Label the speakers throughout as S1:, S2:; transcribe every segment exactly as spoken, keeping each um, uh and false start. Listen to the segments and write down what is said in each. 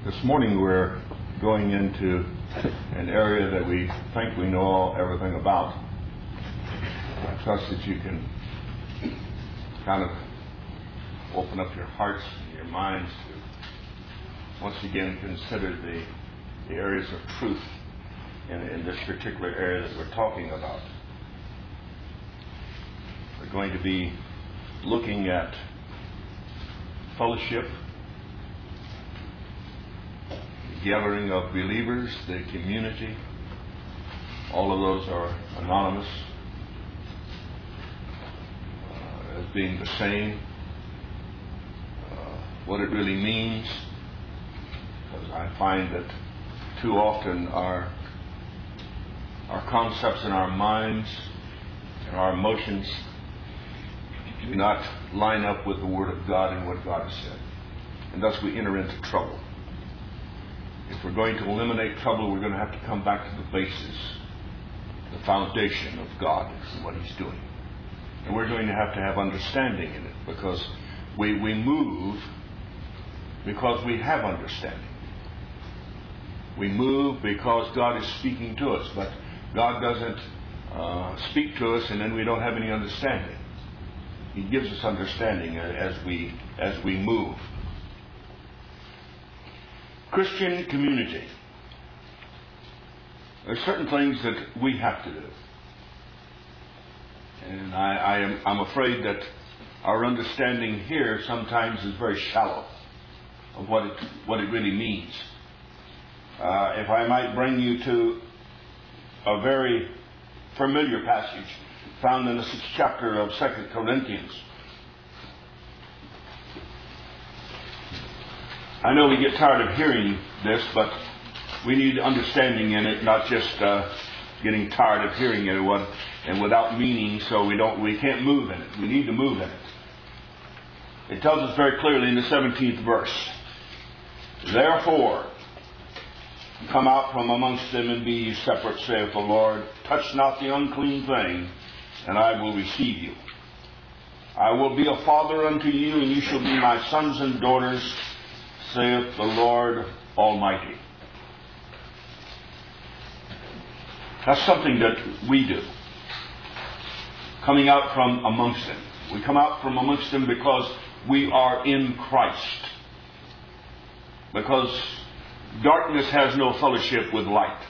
S1: This morning we're going into an area that we think we know all, everything about. I trust that you can kind of open up your hearts and your minds to once again consider the, the areas of truth in, in this particular area that we're talking about. We're going to be looking at fellowship, the gathering of believers, the community. All of those are anonymous uh, as being the same. Uh, what it really means, because I find that too often our our concepts in our minds and our emotions do not line up with the Word of God and what God has said. And thus we enter into trouble. If we're going to eliminate trouble, we're going to have to come back to the basis, the foundation of God and what He's doing. And we're going to have to have understanding in it, because we, we move because we have understanding. We move because God is speaking to us, but God doesn't uh, speak to us and then we don't have any understanding. He gives us understanding as we as we move. Christian community. There are certain things that we have to do. And I, I am I'm afraid that our understanding here sometimes is very shallow of what it what it really means. Uh, if I might bring you to a very familiar passage found in the sixth chapter of Second Corinthians. I know we get tired of hearing this, but we need understanding in it, not just uh, getting tired of hearing it what, and without meaning, so we don't we can't move in it. We need to move in it. It tells us very clearly in the seventeenth verse, "Therefore, come out from amongst them and be ye separate, saith the Lord. Touch not the unclean thing, and I will receive you. I will be a father unto you, and you shall be my sons and daughters, saith the Lord Almighty." That's something that we do. Coming out from amongst them. We come out from amongst them because we are in Christ. Because darkness has no fellowship with light.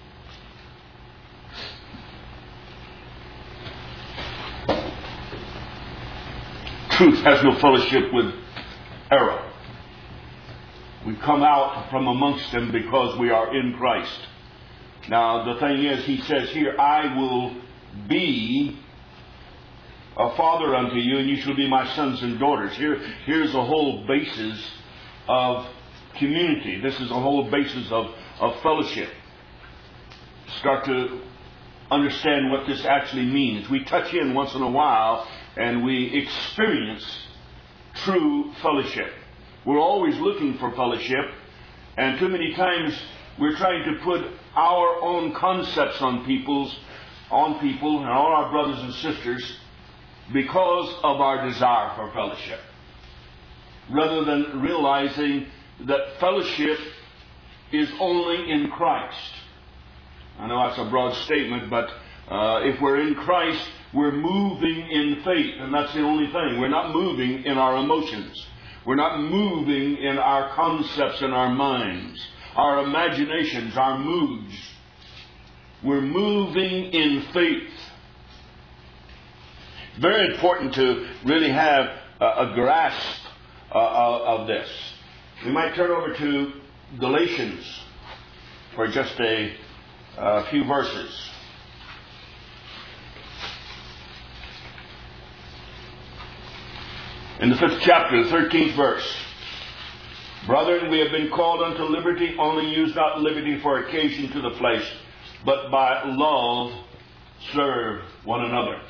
S1: Truth has no fellowship with error. We come out from amongst them because we are in Christ. Now, the thing is, he says here, "I will be a father unto you, and you shall be my sons and daughters." Here, here's the whole basis of community. This is the whole basis of, of fellowship. Start to understand what this actually means. We touch in once in a while, and we experience true fellowship. We're always looking for fellowship, and too many times we're trying to put our own concepts on people's, on people and on our brothers and sisters because of our desire for fellowship, rather than realizing that fellowship is only in Christ. I know that's a broad statement, but uh, if we're in Christ, we're moving in faith, and that's the only thing. We're not moving in our emotions. We're not moving in our concepts and our minds, our imaginations, our moods. We're moving in faith. Very important to really have a, a grasp uh, of this. We might turn over to Galatians for just a, a few verses. In the fifth chapter, the thirteenth verse. "Brethren, we have been called unto liberty, only use not liberty for occasion to the flesh, but by love serve one another."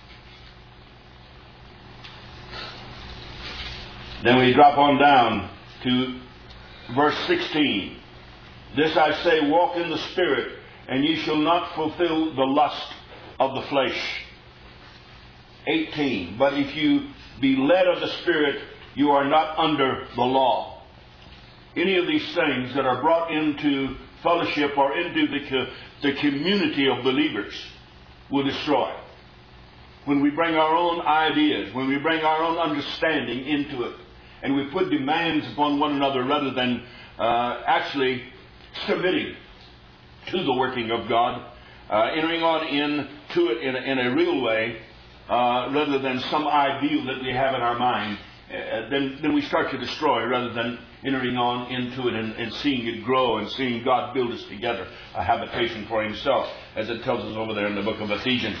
S1: Then we drop on down to verse sixteen. "This I say, walk in the Spirit, and ye shall not fulfill the lust of the flesh." eighteen. "But if you be led of the Spirit, you are not under the law." any of these things that are brought into fellowship or into the, co- the community of believers will destroy. When we bring our own ideas, when we bring our own understanding into it, and we put demands upon one another rather than uh, actually submitting to the working of God, uh, entering on into it in a, in a real way, uh, rather than some ideal that we have in our mind, uh, then, then we start to destroy rather than entering on into it and, and seeing it grow and seeing God build us together a habitation for Himself, as it tells us over there in the book of Ephesians.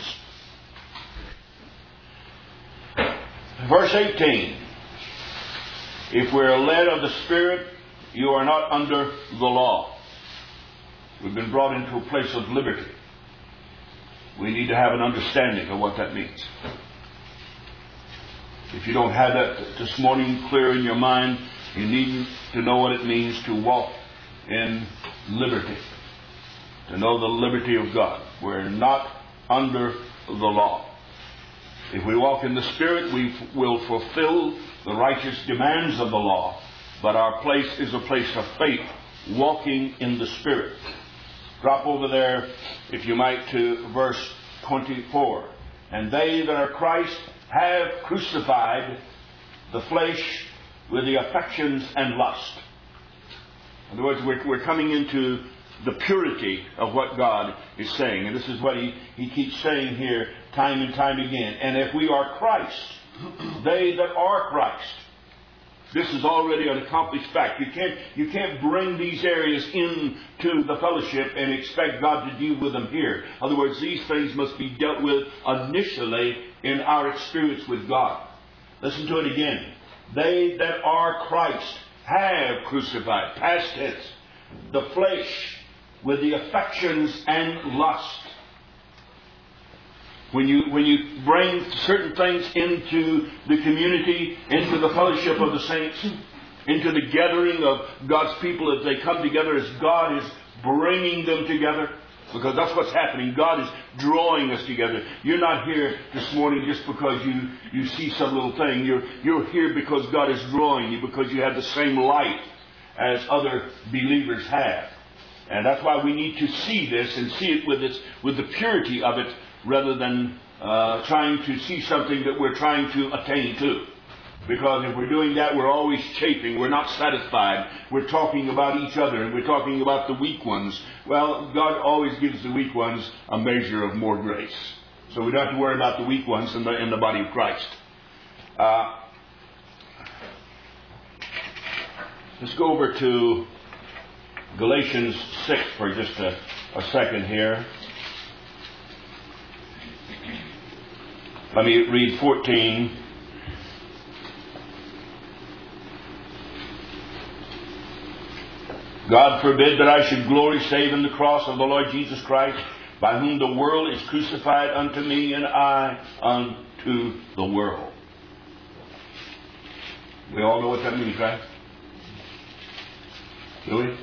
S1: Verse eighteen. If we're led of the Spirit, you are not under the law. We've been brought into a place of liberty. We need to have an understanding of what that means. If you don't have that this morning clear in your mind, you need to know what it means to walk in liberty. To know the liberty of God. We're not under the law. If we walk in the Spirit, we will fulfill the righteous demands of the law. But our place is a place of faith, walking in the Spirit. Drop over there, if you might, to verse twenty-four. And they that are Christ have crucified the flesh with the affections and lust. In other words, we're, we're coming into the purity of what God is saying. And this is what he, he keeps saying here time and time again. And if we are Christ, they that are Christ. This is already an accomplished fact. You can't, you can't bring these areas into the fellowship and expect God to deal with them here. In other words, these things must be dealt with initially in our experience with God. Listen to it again. They that are Christ have crucified, past tense, the flesh with the affections and lust. When you, when you bring certain things into the community, into the fellowship of the saints, into the gathering of God's people as they come together, as God is bringing them together, because that's what's happening. God is drawing us together. You're not here this morning just because you, you see some little thing. You're, you're here because God is drawing you, because you have the same light as other believers have. And that's why we need to see this and see it with its, with the purity of it, rather than uh, trying to see something that we're trying to attain to. Because if we're doing that, we're always chafing. We're not satisfied. We're talking about each other, and we're talking about the weak ones. Well, God always gives the weak ones a measure of more grace. So we don't have to worry about the weak ones in the, in the body of Christ. Uh, let's go over to Galatians six for just a, a second here. Let me read fourteen. God forbid that I should glory save in the cross of the Lord Jesus Christ, by whom the world is crucified unto me, and I unto the world. We all know what that means, right? Do we?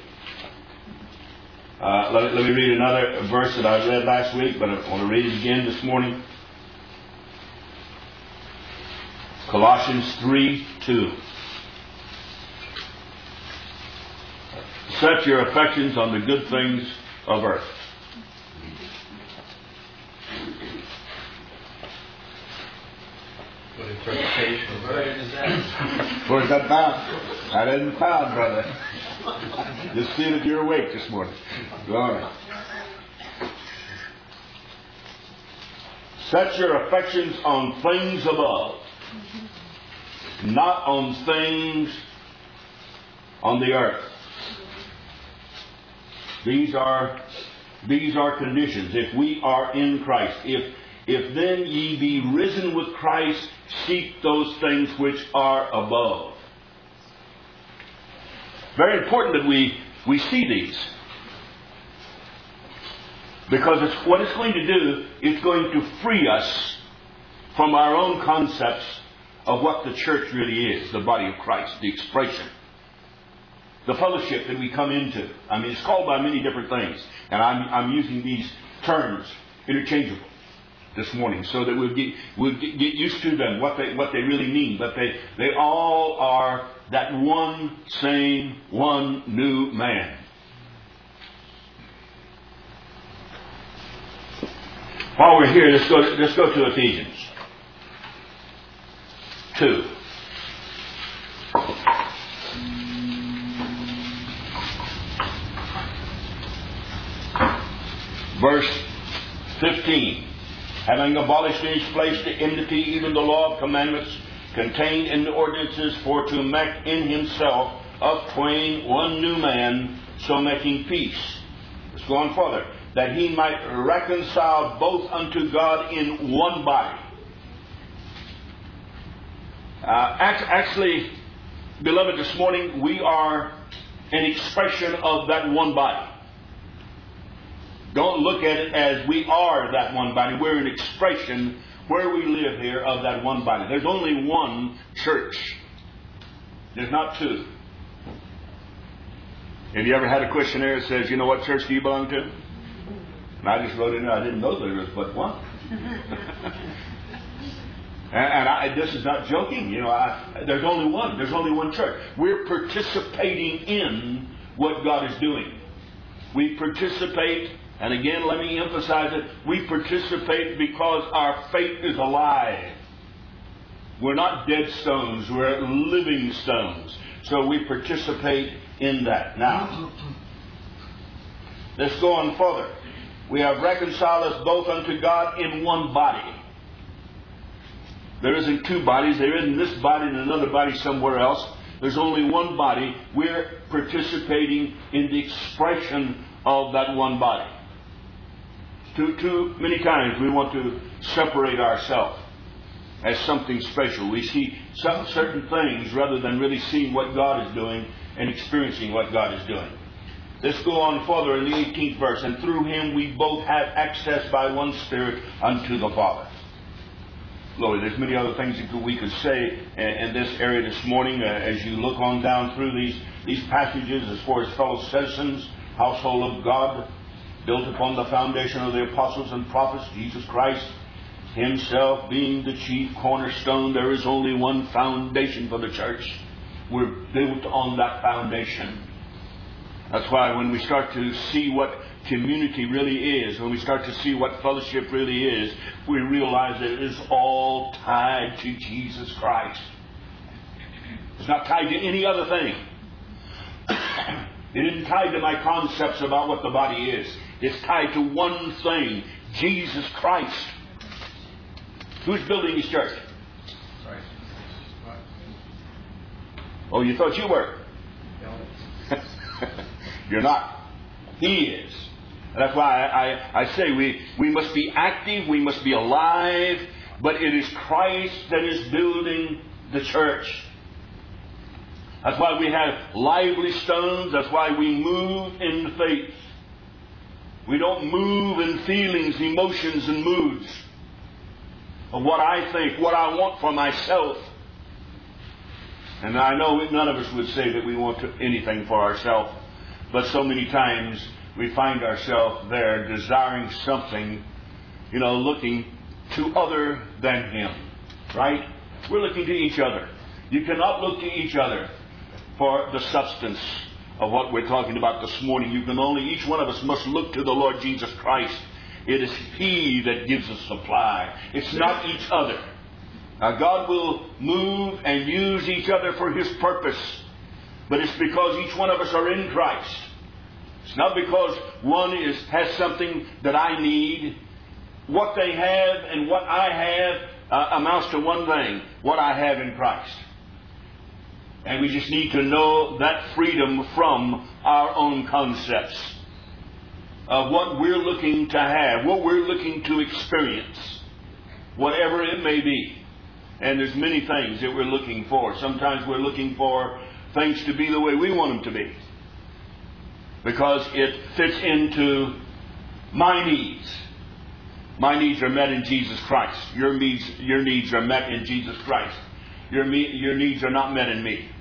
S1: Uh, let, let me read another verse that I read last week, but I want to read it again this morning. Colossians three two. Set your affections on the good things of earth.
S2: What interpretation of where is that?
S1: Where's that found? That isn't found, brother. Just see that you're awake this morning. Glory. Set your affections on things above, not on things on the earth. These are these are conditions. If we are in Christ, if if then ye be risen with Christ, seek those things which are above. Very important that we we see these, because it's what it's going to do. It's going to free us from our own concepts of what the church really is, the body of Christ, the expression. The fellowship that we come into. I mean, it's called by many different things. And I'm, I'm using these terms interchangeable this morning so that we'll get, we'll get used to them, what they, what they really mean. But they, they all are that one same, one new man. While we're here, let's go, let's go to Ephesians two. Verse fifteen. Having abolished in its place the enmity, even the law of commandments contained in the ordinances, for to make in himself of twain one new man, so making peace. Let's go on further. That he might reconcile both unto God in one body. Uh, actually, beloved, this morning we are an expression of that one body. Don't look at it as we are that one body. We're an expression where we live here of that one body. There's only one church. There's not two. Have you ever had a questionnaire that says, you know what church do you belong to? And I just wrote in there, I didn't know there was but one. and and I, this is not joking. You know, I, there's only one. There's only one church. We're participating in what God is doing. We participate. And again, let me emphasize it. We participate because our faith is alive. We're not dead stones. We're living stones. So we participate in that. Now, let's go on further. We have reconciled us both unto God in one body. There isn't two bodies. There isn't this body and another body somewhere else. There's only one body. We're participating in the expression of that one body. Too, too many times we want to separate ourselves as something special. We see some certain things rather than really seeing what God is doing and experiencing what God is doing. Let's go on further in the eighteenth verse. And through him we both have access by one Spirit unto the Father. Lord, there's many other things that we could say in this area this morning uh, as you look on down through these, these passages as far as fellow citizens, household of God, built upon the foundation of the apostles and prophets, Jesus Christ himself being the chief cornerstone. There is only one foundation for the church. We're built on that foundation. That's why when we start to see what community really is, when we start to see what fellowship really is, we realize that it is all tied to Jesus Christ. It's not tied to any other thing. It isn't tied to my concepts about what the body is. It's tied to one thing, Jesus Christ. Who's building his church?
S2: Christ.
S1: Oh, you thought you were? You're not. He is. And that's why I, I, I say we, we must be active, we must be alive, but it is Christ that is building the church. That's why we have lively stones. That's why we move in faith. We don't move in feelings, emotions, and moods of what I think, what I want for myself. And I know none of us would say that we want to, anything for ourselves. But so many times we find ourselves there desiring something, you know, looking to other than Him. Right? We're looking to each other. You cannot look to each other for the substance of what we're talking about this morning. You can only, each one of us must look to the Lord Jesus Christ. It is He that gives us supply. It's not each other. Now God will move and use each other for His purpose. But it's because each one of us are in Christ. It's not because one is has something that I need. What they have and what I have uh, amounts to one thing. What I have in Christ. And we just need to know that freedom from our own concepts of what we're looking to have, what we're looking to experience, whatever it may be. And there's many things that we're looking for. Sometimes we're looking for things to be the way we want them to be, because it fits into my needs. My needs are met in Jesus Christ. Your needs, your needs are met in Jesus Christ. Your, me, your needs are not met in me.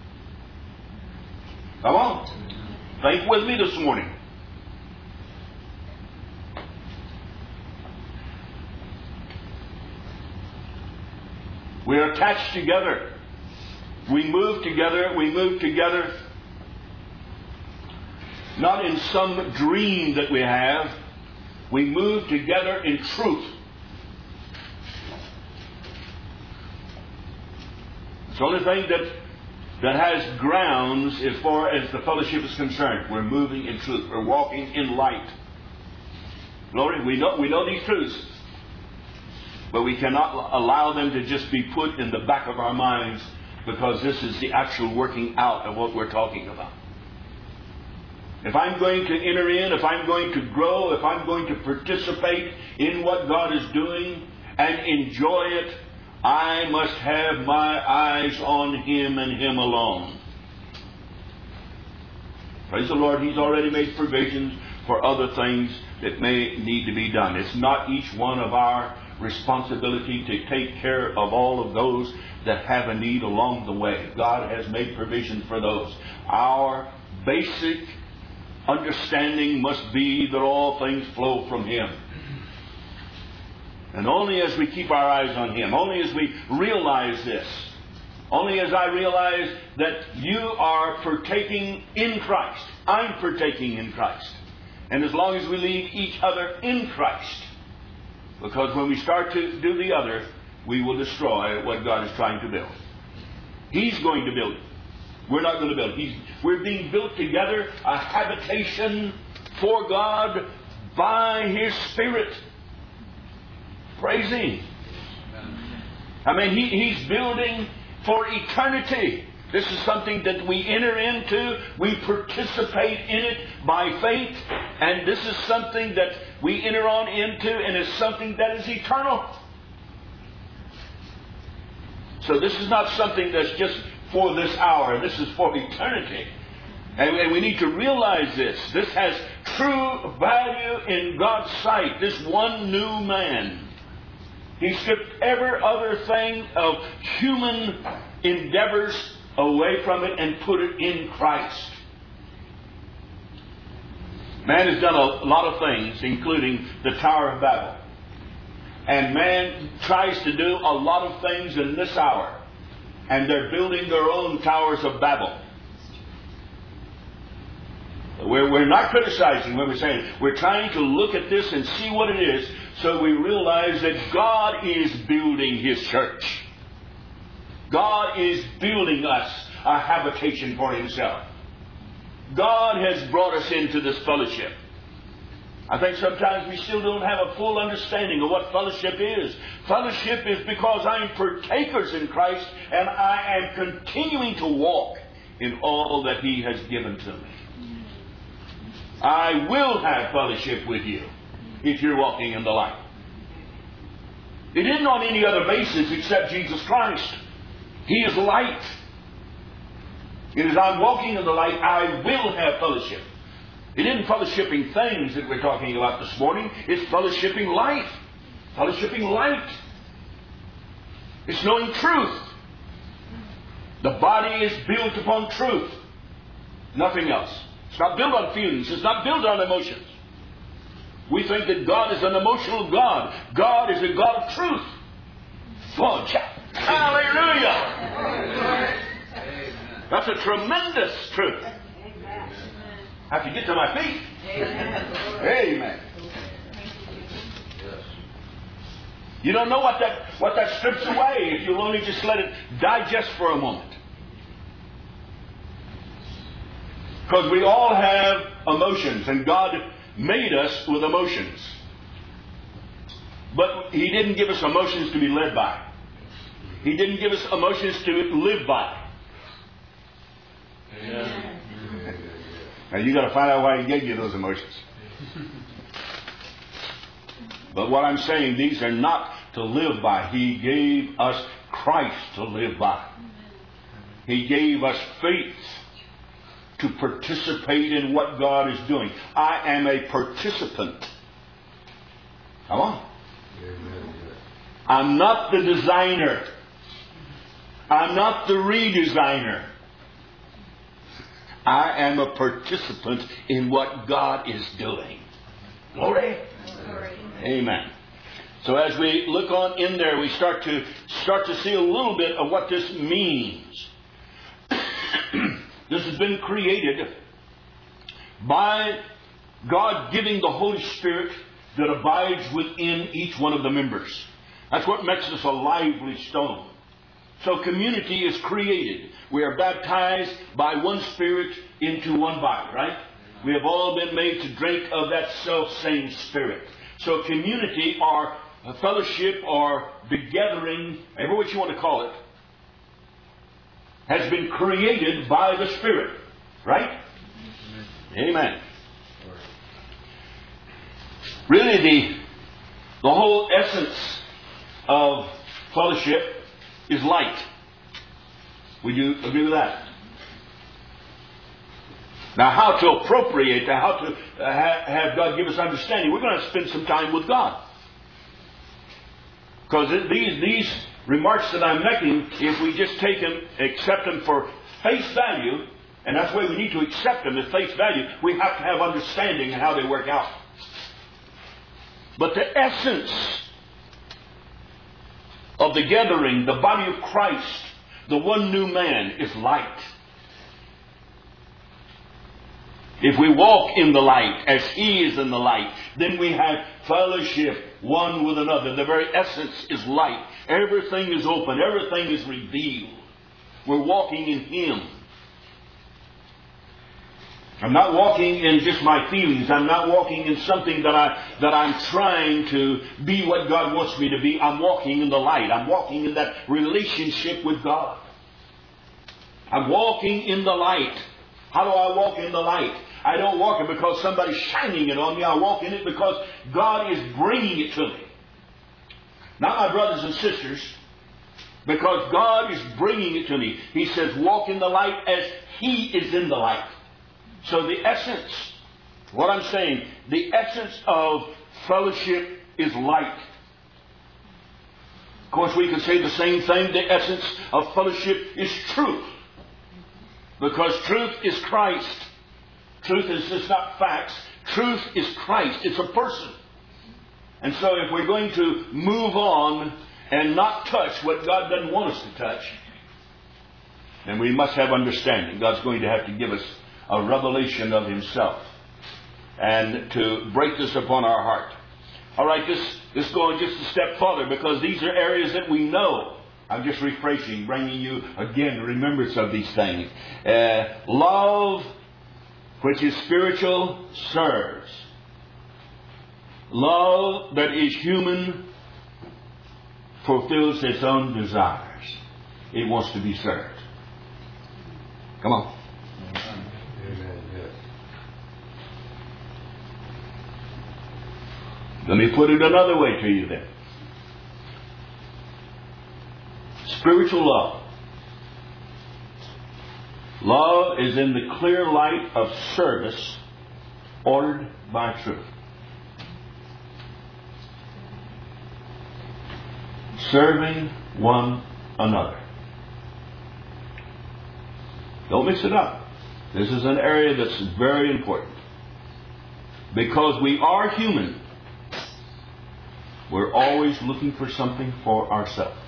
S1: Come on. Think with me this morning. We are attached together We move together, we move together not in some dream that we have. We move together in truth. It's the only thing that, that has grounds as far as the fellowship is concerned. We're moving in truth. We're walking in light. Glory, we know, we know these truths. But we cannot allow them to just be put in the back of our minds, because this is the actual working out of what we're talking about. If I'm going to enter in, if I'm going to grow, if I'm going to participate in what God is doing and enjoy it, I must have my eyes on Him and Him alone. Praise the Lord, He's already made provisions for other things that may need to be done. It's not each one of our responsibility to take care of all of those that have a need along the way. God has made provision for those. Our basic understanding must be that all things flow from Him. And only as we keep our eyes on Him, only as we realize this, only as I realize that you are partaking in Christ, I'm partaking in Christ. And as long as we leave each other in Christ, because when we start to do the other, we will destroy what God is trying to build. He's going to build it. We're not going to build it. He's, we're being built together, a habitation for God by His Spirit. Praise Him. I mean, he, He's building for eternity. This is something that we enter into. We participate in it by faith. And this is something that we enter on into, and it's something that is eternal. So this is not something that's just for this hour. This is for eternity. And, and we need to realize this. This has true value in God's sight. This one new man. He stripped every other thing of human endeavors away from it and put it in Christ. Man has done a lot of things, including the Tower of Babel. And man tries to do a lot of things in this hour. And they're building their own towers of Babel. We're, we're not criticizing when we're saying we're trying to look at this and see what it is, so we realize that God is building His church. God is building us a habitation for Himself. God has brought us into this fellowship. I think sometimes we still don't have a full understanding of what fellowship is. Fellowship is because I'm partakers in Christ and I am continuing to walk in all that He has given to me. I will have fellowship with you if you're walking in the light. It isn't on any other basis except Jesus Christ. He is light. And as I'm walking in the light, I will have fellowship. It isn't fellowshipping things that we're talking about this morning. It's fellowshipping life. Fellowshipping light. It's knowing truth. The body is built upon truth. Nothing else. It's not built on feelings. It's not built on emotions. We think that God is an emotional God. God is a God of truth. Oh, hallelujah! That's a tremendous truth. I have to get to my feet. Amen. You don't know what that what that strips away if you'll only just let it digest for a moment. Because we all have emotions, and God made us with emotions. But He didn't give us emotions to be led by. He didn't give us emotions to live by.
S2: Yeah.
S1: Now you got to find out why He gave you those emotions. But what I'm saying, these are not to live by. He gave us Christ to live by. He gave us faith to participate in what God is doing. I am a participant. Come on. I'm not the designer. I'm not the redesigner. I am a participant in what God is doing. Glory. Glory. Amen. So as we look on in there, we start to start to see a little bit of what this means. This has been created by God giving the Holy Spirit that abides within each one of the members. That's what makes us a lively stone. So community is created. We are baptized by one Spirit into one body, right? We have all been made to drink of that self-same Spirit. So community or fellowship or the gathering, whatever what you want to call it, has been created by the Spirit. Right? Amen. Really, the, the whole essence of fellowship is light. Would you agree with that? Now, how to appropriate that, how to uh, ha- have God give us understanding, we're going to spend some time with God. Because these, these remarks that I'm making, if we just take them, accept them for face value, and that's the way we need to accept them at face value, we have to have understanding of how they work out. But the essence of the gathering, the body of Christ, the one new man, is light. If we walk in the light as He is in the light, then we have fellowship one with another. The very essence is light. Everything is open. Everything is revealed. We're walking in Him. I'm not walking in just my feelings. I'm not walking in something that, I, that I'm trying to be what God wants me to be. I'm walking in the light. I'm walking in that relationship with God. I'm walking in the light. How do I walk in the light? I don't walk it because somebody's shining it on me. I walk in it because God is bringing it to me. Not my brothers and sisters, because God is bringing it to me. He says, walk in the light as He is in the light. So the essence, what I'm saying, the essence of fellowship is light. Of course, we can say the same thing. The essence of fellowship is truth. Because truth is Christ. Truth is just not facts. Truth is Christ. It's a person. And so if we're going to move on and not touch what God doesn't want us to touch, then we must have understanding. God's going to have to give us a revelation of Himself and to break this upon our heart. All right, this, this going just a step further, because these are areas that we know. I'm just refreshing, bringing you again remembrance of these things. Uh, love, which is spiritual, serves. Love that is human fulfills its own desires. It wants to be served. Come on.
S2: Amen. Yes.
S1: Let me put it another way to you then. Spiritual love. Love is in the clear light of service ordered by truth. Serving one another. Don't mix it up. This is an area that's very important. Because we are human, we're always looking for something for ourselves.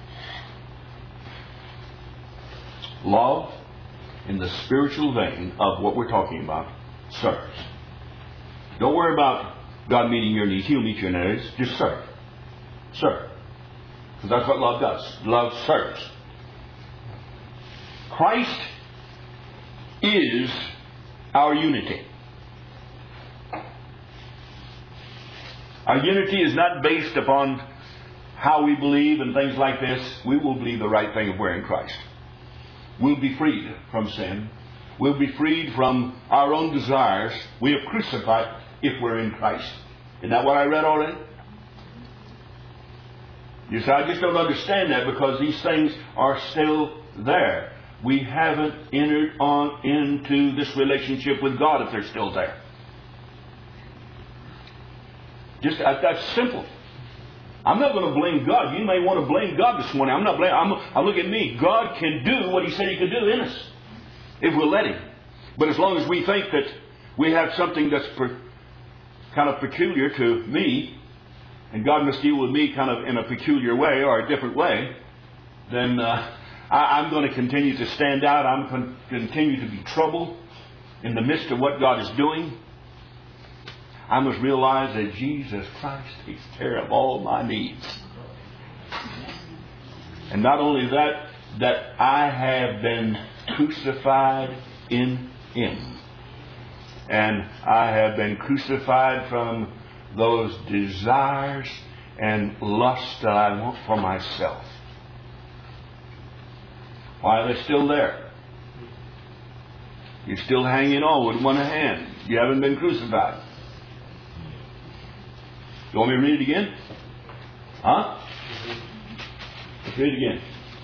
S1: Love, in the spiritual vein of what we're talking about, serves. Don't worry about God meeting your needs. He'll meet your needs. Just serve. Serve. Because that's what love does. Love serves. Christ is our unity. Our unity is not based upon how we believe and things like this. We will believe the right thing if we're in Christ. We'll be freed from sin. We'll be freed from our own desires. We are crucified if we're in Christ. Isn't that what I read already? You say, I just don't understand that because these things are still there. We haven't entered on into this relationship with God if they're still there. Just that's simple. I'm not going to blame God. You may want to blame God this morning. I'm not blaming. I'm, I look at me. God can do what He said He could do in us if we'll let Him. But as long as we think that we have something that's per, kind of peculiar to me, and God must deal with me kind of in a peculiar way or a different way, then uh, I, I'm going to continue to stand out. I'm going to continue to be trouble in the midst of what God is doing. I must realize that Jesus Christ takes care of all my needs. And not only that, that I have been crucified in Him. And I have been crucified from those desires and lusts that I want for myself. Why are they still there? You're still hanging on with one hand. You haven't been crucified. You want me to read it again? Huh? Let's read it again.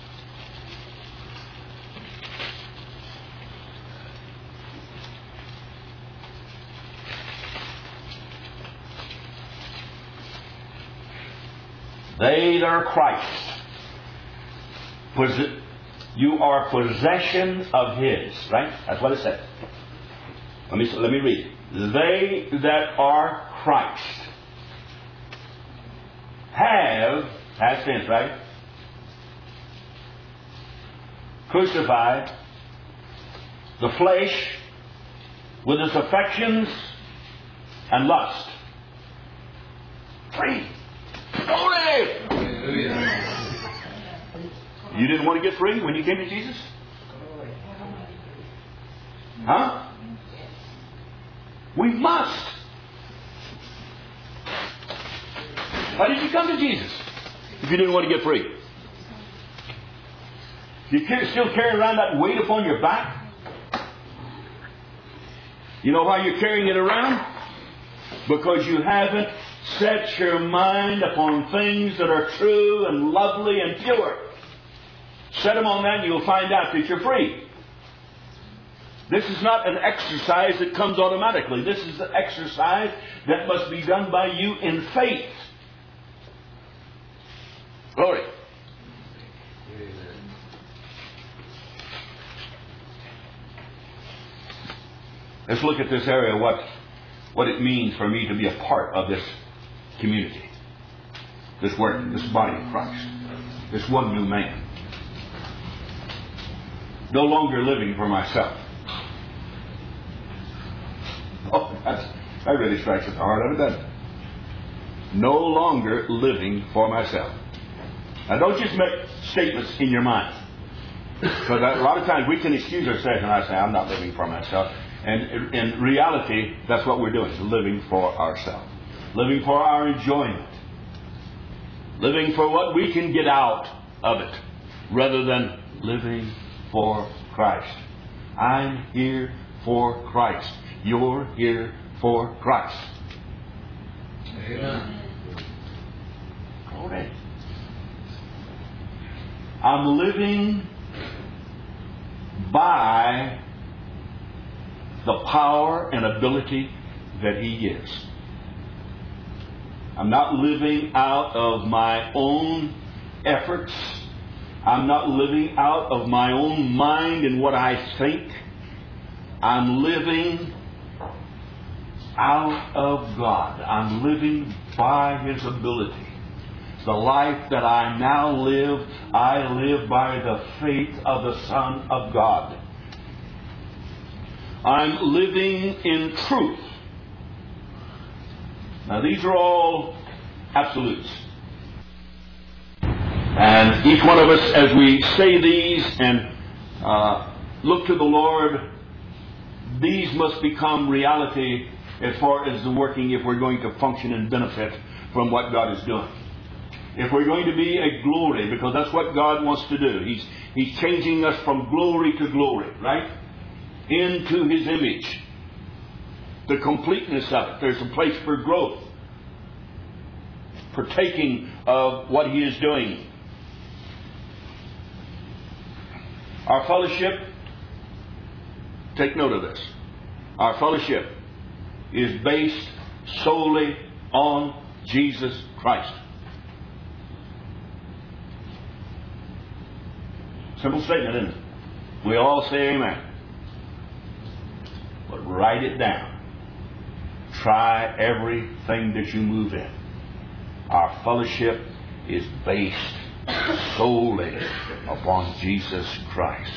S1: They that are Christ, you are possession of His, right? That's what it says. Let me let me read it. They that are Christ have, past tense, right? Crucified the flesh with its affections and lust. Free. Glory! You didn't want to get free when you came to Jesus? Huh? We must. Why did you come to Jesus if you didn't want to get free? You still carry around that weight upon your back? You know why you're carrying it around? Because you haven't set your mind upon things that are true and lovely and pure. Set them on that and you'll find out that you're free. This is not an exercise that comes automatically. This is an exercise that must be done by you in faith. Glory. Let's look at this area, what, what it means for me to be a part of this community, this work, this body of Christ, this one new man. No longer living for myself. Oh, that's, that really strikes at the heart of it, doesn't it? No longer living for myself. Now, don't just make statements in your mind. Because a lot of times we can excuse ourselves and I say, I'm not living for myself. And in reality, that's what we're doing, living for ourselves. Living for our enjoyment. Living for what we can get out of it. Rather than living for Christ. I'm here for Christ. You're here for Christ.
S2: Amen.
S1: Glory. I'm living by the power and ability that He is. I'm not living out of my own efforts. I'm not living out of my own mind and what I think. I'm living out of God. I'm living by His ability. The life that I now live, I live by the faith of the Son of God. I'm living in truth. Now these are all absolutes. And each one of us, as we say these and uh, look to the Lord, these must become reality as far as the working if we're going to function and benefit from what God is doing. If we're going to be a glory, because that's what God wants to do. He's, he's changing us from glory to glory, right? Into His image. The completeness of it. There's a place for growth. Partaking of what He is doing. Our fellowship, take note of this. Our fellowship is based solely on Jesus Christ. Simple statement, isn't it? We all say amen. But write it down. Try everything that you move in. Our fellowship is based solely upon Jesus Christ.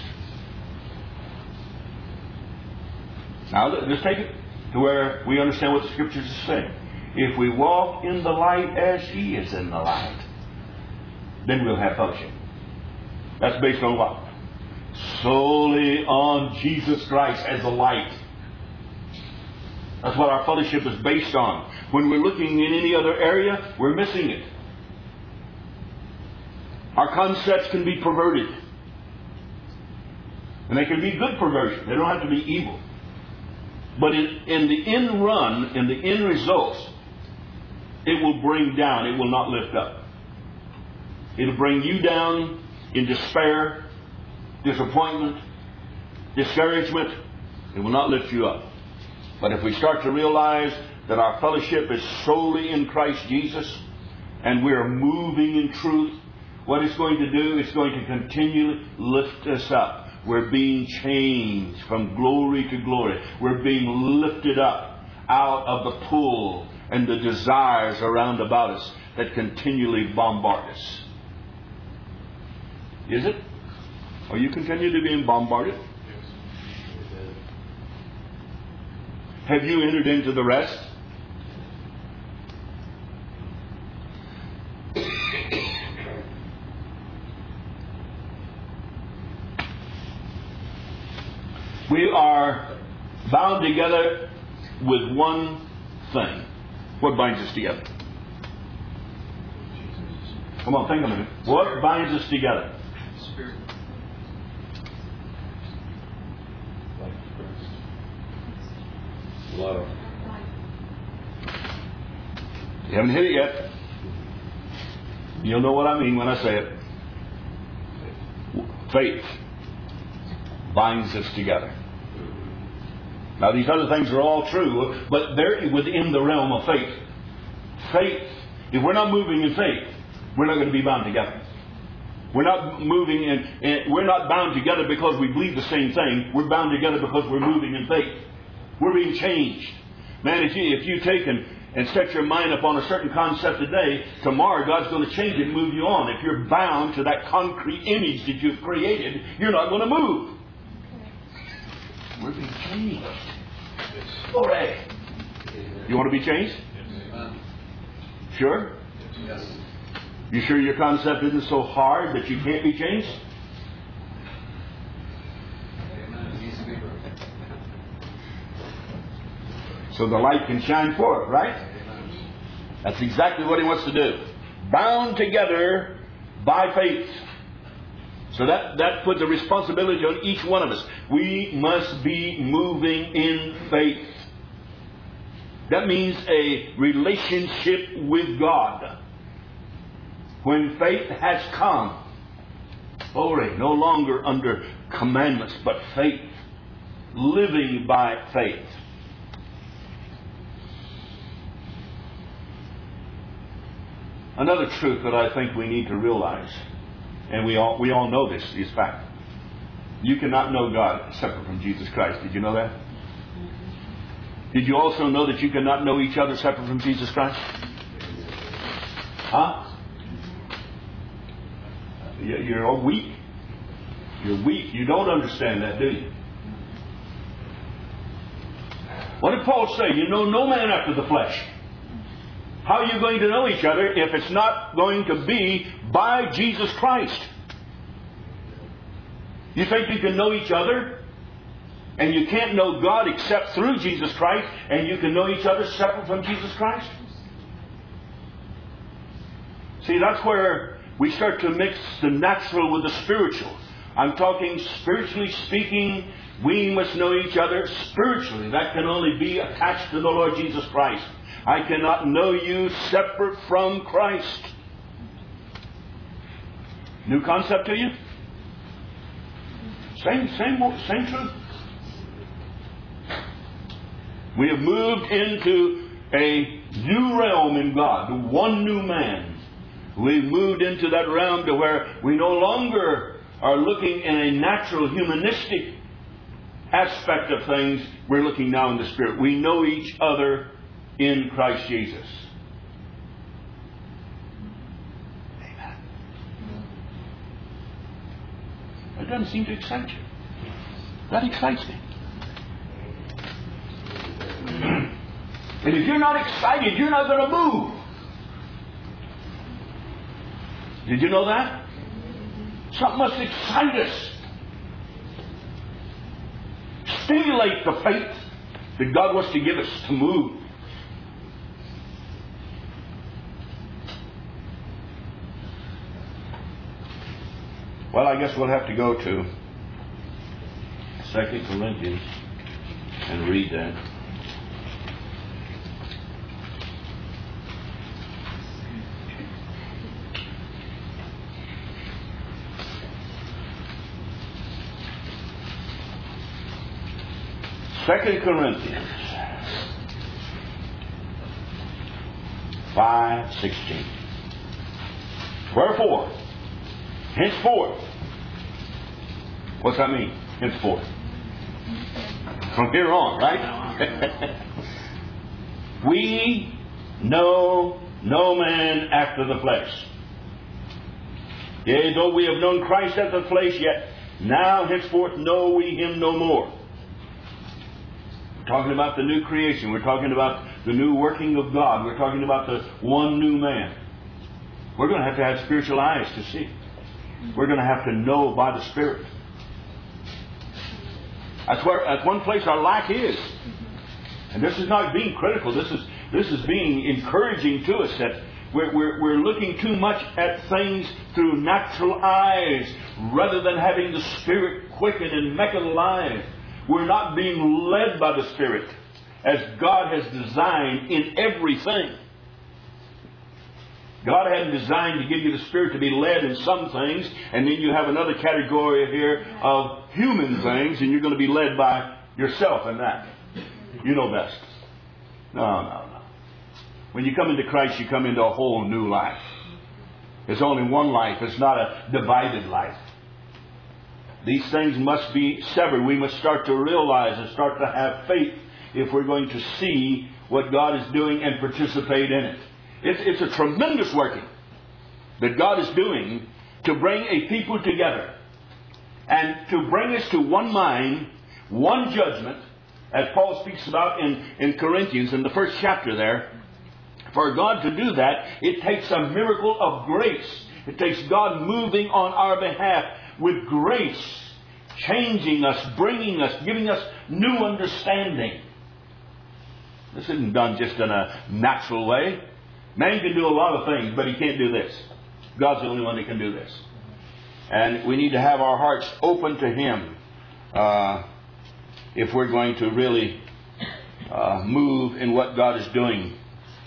S1: Now, let's take it to where we understand what the Scriptures are saying. If we walk in the light as He is in the light, then we'll have fellowship. That's based on what? Solely on Jesus Christ as the light. That's what our fellowship is based on. When we're looking in any other area, we're missing it. Our concepts can be perverted. And they can be good perversion. They don't have to be evil. But in, in the end run, in the end results, it will bring down. It will not lift up. It'll bring you down in despair, disappointment, discouragement. It will not lift you up. But if we start to realize that our fellowship is solely in Christ Jesus, and we are moving in truth, what it's going to do, it's going to continually lift us up. We're being changed from glory to glory. We're being lifted up out of the pull and the desires around about us that continually bombard us. Is it? Are you continually being bombarded? Have you entered into the rest? We are bound together with one thing. What binds us together? Come on, think a minute. What binds us together?
S2: Spirit. Love.
S1: You haven't hit it yet. You'll know what I mean when I say it. Faith binds us together. Now these other things are all true, but they're within the realm of faith. Faith, if we're not moving in faith, we're not going to be bound together. We're not moving in, in we're not bound together because we believe the same thing. We're bound together because we're moving in faith. We're being changed. Man, if you, if you take and, and set your mind upon a certain concept today, tomorrow God's going to change it and move you on. If you're bound to that concrete image that you've created, you're not going to move. We're being changed. Glory. You want to be changed? Sure?
S2: Yes.
S1: You sure your concept isn't so hard that you can't be changed? So the light can shine forth, right? That's exactly what He wants to do. Bound together by faith. So that, that puts a responsibility on each one of us. We must be moving in faith. That means a relationship with God. When faith has come, glory, no longer under commandments, but faith, living by faith. Another truth that I think we need to realize, and we all we all know this, is fact. You cannot know God separate from Jesus Christ. Did you know that? Did you also know that you cannot know each other separate from Jesus Christ? Huh? You're weak. You're weak. You don't understand that, do you? What did Paul say? You know no man after the flesh. How are you going to know each other if it's not going to be by Jesus Christ? You think you can know each other and you can't know God except through Jesus Christ, and you can know each other separate from Jesus Christ? See, that's where we start to mix the natural with the spiritual. I'm talking spiritually speaking, we must know each other spiritually. That can only be attached to the Lord Jesus Christ. I cannot know you separate from Christ. New concept to you? Same, same, same truth. We have moved into a new realm in God, the one new man. We've moved into that realm to where we no longer are looking in a natural, humanistic aspect of things. We're looking now in the Spirit. We know each other in Christ Jesus. Amen. That doesn't seem to excite you. That excites me. And if you're not excited, you're not going to move. Did you know that? Something must excite us. Stimulate the faith that God wants to give us to move. Well, I guess we'll have to go to Second Corinthians and read that. Second Corinthians five sixteen. Wherefore, henceforth. What's that mean? Henceforth. From here on, right? We know no man after the flesh. Yea, though we have known Christ after the flesh, yet now henceforth know we him no more. We're talking about the new creation. We're talking about the new working of God. We're talking about the one new man. We're going to have to have spiritual eyes to see. We're going to have to know by the Spirit. That's where, that's one place our lack is. And this is not being critical. This is this is being encouraging to us that we're, we're, we're looking too much at things through natural eyes rather than having the Spirit quicken and make it alive. We're not being led by the Spirit as God has designed in everything. God hadn't designed to give you the Spirit to be led in some things, and then you have another category here of human things, and you're going to be led by yourself in that. You know best. No, no, no. When you come into Christ, you come into a whole new life. There's only one life. It's not a divided life. These things must be severed. We must start to realize and start to have faith if we're going to see what God is doing and participate in it. It's, it's a tremendous working that God is doing to bring a people together and to bring us to one mind, one judgment, as Paul speaks about in, in Corinthians in the first chapter there. For God to do that, it takes a miracle of grace. It takes God moving on our behalf with grace, changing us, bringing us, giving us new understanding. This isn't done just in a natural way. Man can do a lot of things, but he can't do this. God's the only one that can do this. And we need to have our hearts open to Him uh, if we're going to really uh, move in what God is doing.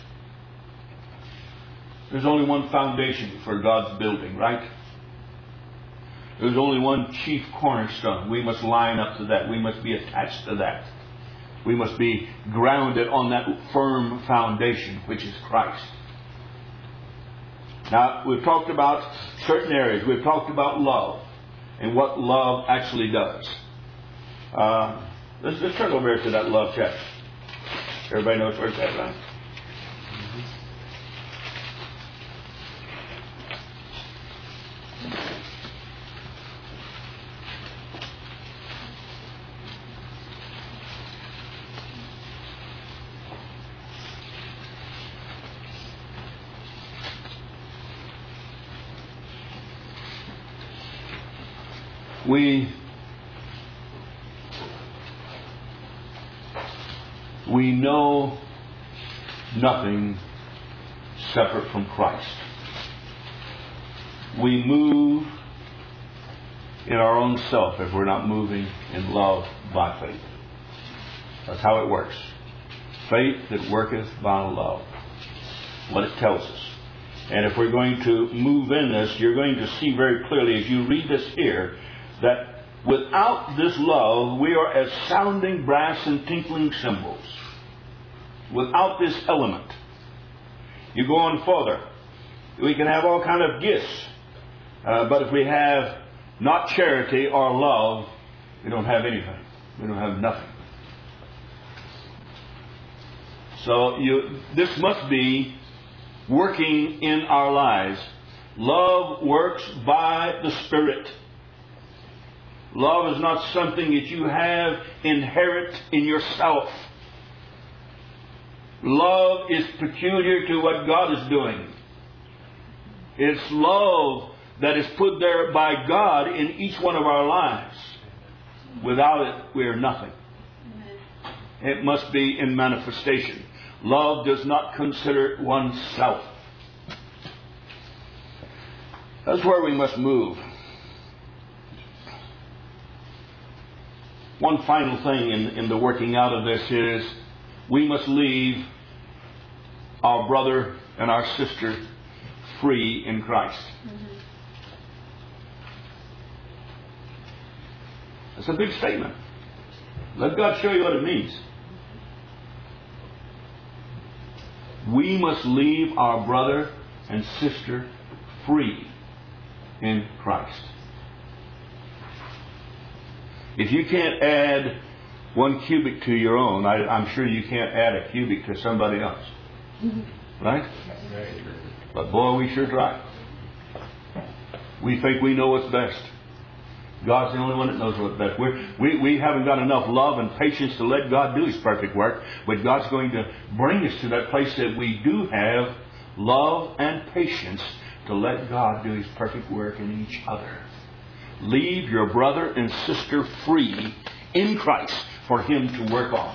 S1: There's only one foundation for God's building, right? There's only one chief cornerstone. We must line up to that. We must be attached to that. We must be grounded on that firm foundation, which is Christ. Now, we've talked about certain areas. We've talked about love and what love actually does. Uh, let's, let's turn over to that love chapter. Everybody knows where it's at, right? We we know nothing separate from Christ. We move in our own self if we're not moving in love by faith. That's how it works. Faith that worketh by love. What it tells us. And if we're going to move in this, you're going to see very clearly as you read this here, that without this love, we are as sounding brass and tinkling cymbals. Without this element. You go on further. We can have all kind of gifts. Uh, but if we have not charity or love, we don't have anything. We don't have nothing. So you, this must be working in our lives. Love works by the Spirit. Love is not something that you have inherent in yourself. Love is peculiar to what God is doing. It's love that is put there by God in each one of our lives. Without it, we are nothing. It must be in manifestation. Love does not consider oneself. That's where we must move. One final thing in, in the working out of this is we must leave our brother and our sister free in Christ. Mm-hmm. That's a big statement. Let God show you what it means. We must leave our brother and sister free in Christ. If you can't add one cubit to your own, I, I'm sure you can't add a cubic to somebody else. Right? But boy, we sure try. We think we know what's best. God's the only one that knows what's best. We're, we we haven't got enough love and patience to let God do His perfect work. But God's going to bring us to that place that we do have love and patience to let God do His perfect work in each other. Leave your brother and sister free in Christ for Him to work on.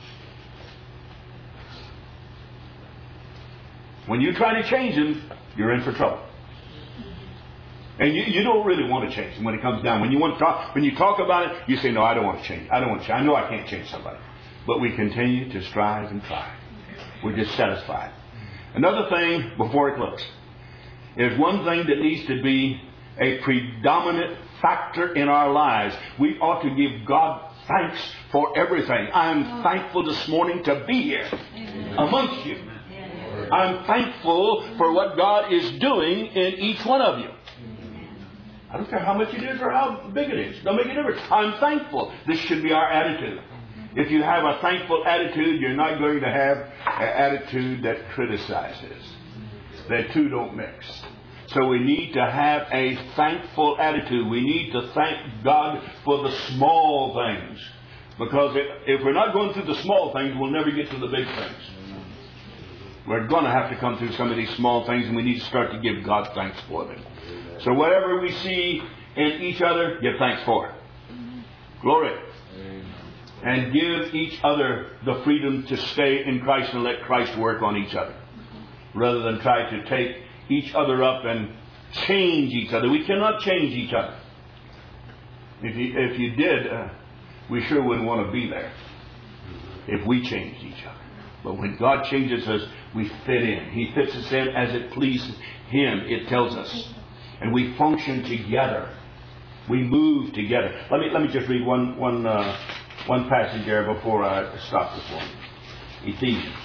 S1: When you try to change them, you're in for trouble. And you, you don't really want to change them when it comes down. When you want to talk, when you talk about it, you say, "No, I don't want to change. I don't want to change. I know I can't change somebody." But we continue to strive and try. We're dissatisfied. Another thing before I close. There's one thing that needs to be a predominant factor in our lives. We ought to give God thanks for everything. I'm thankful this morning to be here amongst you. I'm thankful for what God is doing in each one of you. I don't care how much it is or how big it is. Don't make a difference. I'm thankful. This should be our attitude. If you have a thankful attitude, you're not going to have an attitude that criticizes. The two don't mix. So we need to have a thankful attitude. We need to thank God for the small things. Because if we're not going through the small things, we'll never get to the big things. We're going to have to come through some of these small things, and we need to start to give God thanks for them. So whatever we see in each other, give thanks for it. Glory. And give each other the freedom to stay in Christ and let Christ work on each other. Rather than try to take each other up and change each other. We cannot change each other. If you, if you did, uh, we sure wouldn't want to be there if we changed each other. But when God changes us, we fit in. He fits us in as it pleases Him, it tells us. And we function together. We move together. Let me let me just read one one uh, one passage there before I stop this one. Ephesians.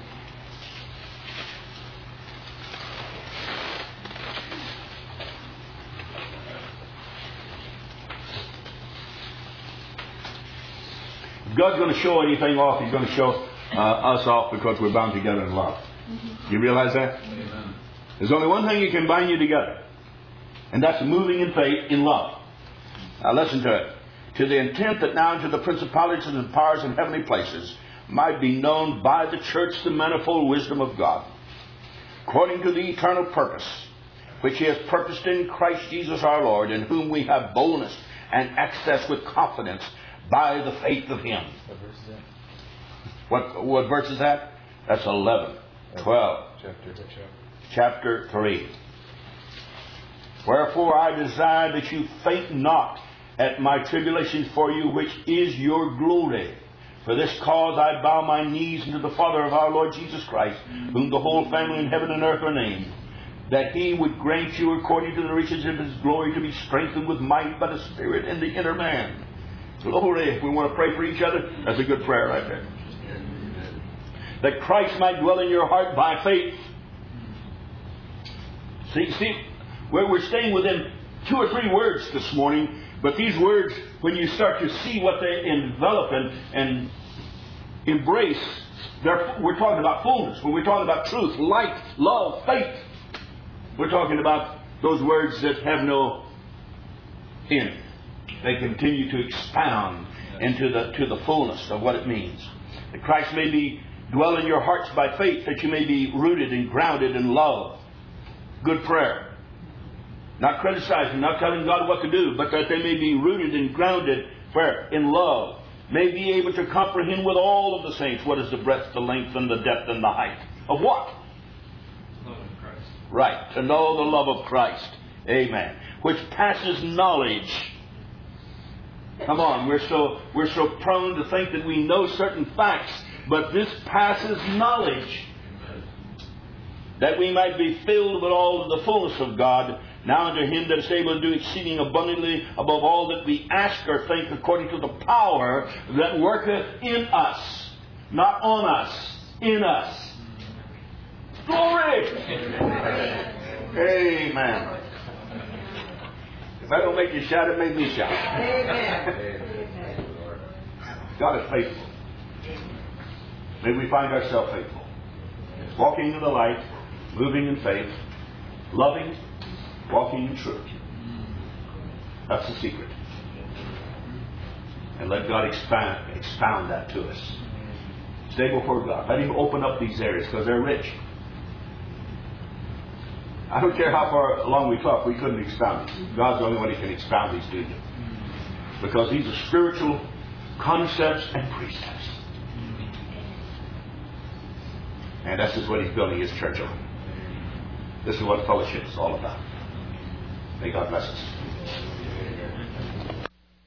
S1: If God's going to show anything off, He's going to show uh, us off because we're bound together in love. Mm-hmm. You realize that? Amen. There's only one thing that can bind you together. And that's moving in faith in love. Now listen to it. To the intent that now unto the principalities and powers in heavenly places might be known by the church the manifold wisdom of God, according to the eternal purpose, which He has purposed in Christ Jesus our Lord, in whom we have boldness and access with confidence by the faith of Him. What verse is that? What, what verse is that? That's eleven. twelve.
S2: Chapter,
S1: chapter three. Wherefore I desire that you faint not at my tribulations for you, which is your glory. For this cause I bow my knees unto the Father of our Lord Jesus Christ, whom the whole family in heaven and earth are named, that He would grant you according to the riches of His glory to be strengthened with might by the Spirit in the inner man. Glory. If we want to pray for each other, that's a good prayer right there. That Christ might dwell in your heart by faith. See, see, where we're staying within two or three words this morning, but these words, when you start to see what they envelop and, and embrace, we're talking about fullness. When we're talking about truth, light, love, faith, we're talking about those words that have no end. they continue to expound into the to the fullness of what it means. That Christ may be dwell in your hearts by faith, that you may be rooted and grounded in love. Good prayer. Not criticizing, not telling God what to do, but that they may be rooted and grounded where? In love. May be able to comprehend with all of the saints what is the breadth, the length, and the depth, and the height. Of what?
S3: Love of Christ.
S1: Right. To know the love of Christ. Amen. Which passes knowledge. Come on, we're so we're so prone to think that we know certain facts, but this passes knowledge. That we might be filled with all of the fullness of God. Now unto Him that is able to do exceeding abundantly above all that we ask or think, according to the power that worketh in us. Not on us. In us. Glory! Amen. If I don't make you shout, it made me shout. Amen. God is faithful. May we find ourselves faithful. Walking in the light, moving in faith, loving, walking in truth. That's the secret. And let God expound, expound that to us. Stay before God. Let Him open up these areas because they're rich. I don't care how far along we talk, we couldn't expound it. God's the only one who can expound these to you. Because these are spiritual concepts and precepts. And this is what He's building His church on. This is what fellowship is all about. May God bless us.